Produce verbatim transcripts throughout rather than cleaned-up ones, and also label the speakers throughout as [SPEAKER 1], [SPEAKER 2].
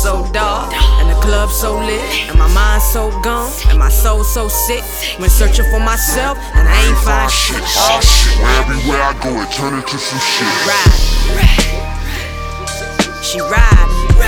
[SPEAKER 1] so dark, and the club so lit, and my mind so gone, and my soul so sick. When searching for myself, and I ain't find shit.
[SPEAKER 2] Oh shit, everywhere I go, it turn into some shit.
[SPEAKER 1] Ride, she ride.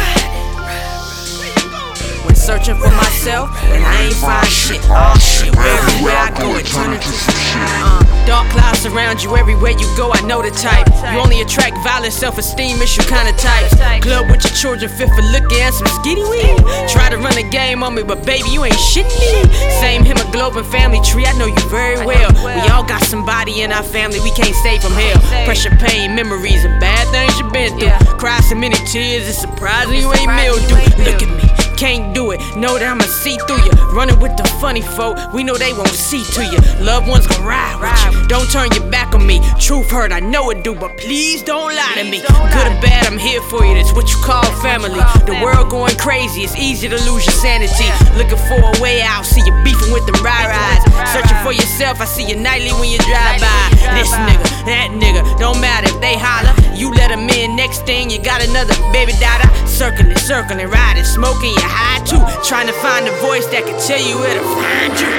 [SPEAKER 1] When searching for myself, and I ain't find shit. Oh shit, everywhere I go, it turn into some shit. Uh, dark clouds surround you everywhere you go. I know the type. You only attract violent, self-esteem issue kind of types. Club with your children, fit for looking at some skitty weed. Try to run a game on me, but baby, you ain't shitting me. Same hemoglobin family tree, I know you very well. We all got somebody in our family we can't save from hell. Pressure, pain, memories of bad things you've been through. Cry so many tears, it's surprising you ain't mildew. Look at me, can't do it, know that I'ma see through you. Running with the funny folk, we know they won't see to you. Loved ones gon' ride with you, don't turn your back on me. Truth hurt, I know it do, but please don't lie to me. Good or bad, I'm here for you, that's what you call family. The world going crazy, it's easy to lose your sanity. Looking for a way out, see you beefing with them ride-rides. Searching for yourself, I see you nightly when you drive by. This nigga, that nigga, don't matter if they holler, you let them in, next thing you got another baby daughter. Circling, circling, riding, smoking, you high too. Trying to find a voice that can tell you where to find you.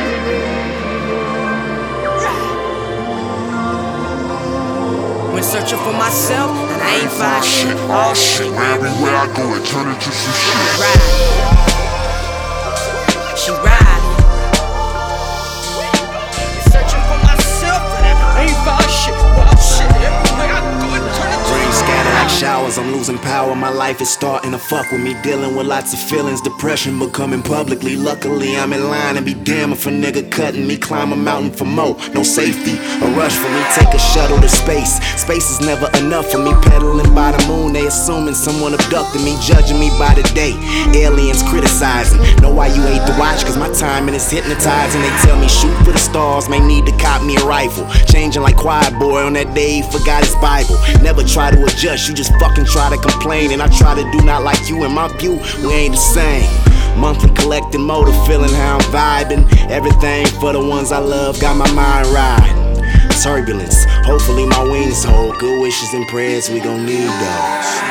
[SPEAKER 1] When searching for myself, and I ain't find shit.
[SPEAKER 2] Oh shit, everywhere I go, it turn into some shit.
[SPEAKER 1] Ride. She ride. Searching for myself, and I ain't find shit. Oh shit, everywhere I go, it turn into
[SPEAKER 3] Rain scatter like showers, I'm losing power. My life is starting to fuck with me. Dealing with lots of feelings, depression becoming publicly. Luckily, I'm in line and be damn if a nigga cutting me. Climb a mountain for more, no safety. A rush for me, take a shuttle to space. Space is never enough for me. Pedaling by the moon, they assuming someone abducted me. Judging me by the day, aliens criticizing. Know why you hate to watch, cause my timing is hypnotizing. They tell me shoot for the stars, may need to cop me a rifle. Changing like quiet boy on that day he forgot his Bible. Never try to adjust, you just fucking try to complain. And I try to do not like you, in my view, we ain't the same. Monthly collecting motor, feeling how I'm vibing. Everything for the ones I love, got my mind riding. Turbulence, hopefully my wings hold. Good wishes and prayers, we gon' need those.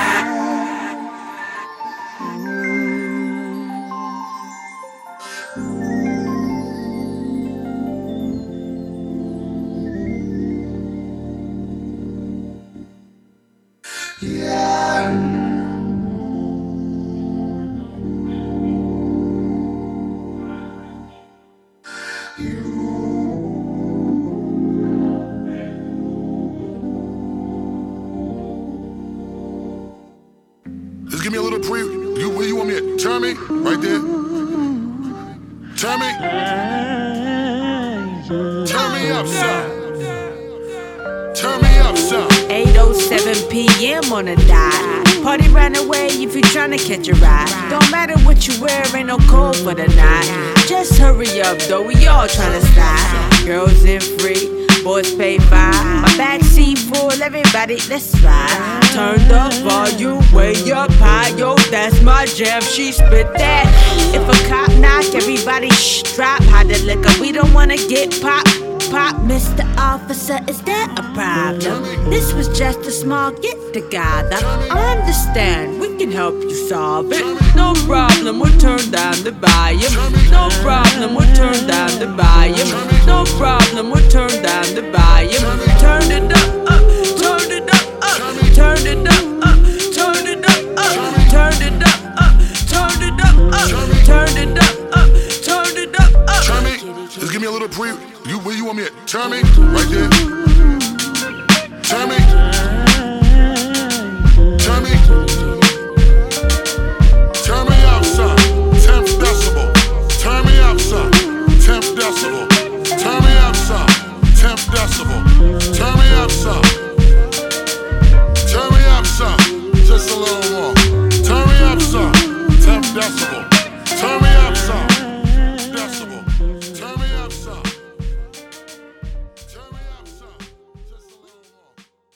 [SPEAKER 2] Just give me a little pre. You, where you want me at? Turn me, right there. Turn me. Turn me up, son. Turn me up, son.
[SPEAKER 1] eight oh seven p m on the dot. Party run away if you tryna catch a ride. Don't matter what you wear, ain't no cold for the night. Just hurry up though, we all tryna slide. Girls in free, boys pay fine. My backseat full, everybody, let's ride. Turn the volume way up high, yo, that's my jam, she spit that. If a cop knock, everybody shh, drop. Hide the liquor, we don't wanna get popped. Pop, Mister Officer, is that a problem? This was just a small get-together. I understand, we can help you solve it. No problem, we'll turn down the volume. No problem, we'll turn down the volume. No problem, we'll turn down the volume. Turn it up, up, turn it up, up, turn it up, up, turn it up, up, turn it up, up, turn it up, up, turn it up, up, turn it up, up.
[SPEAKER 2] Turn me. Just give me a little pre. You, where you want me at? Turn me, right there.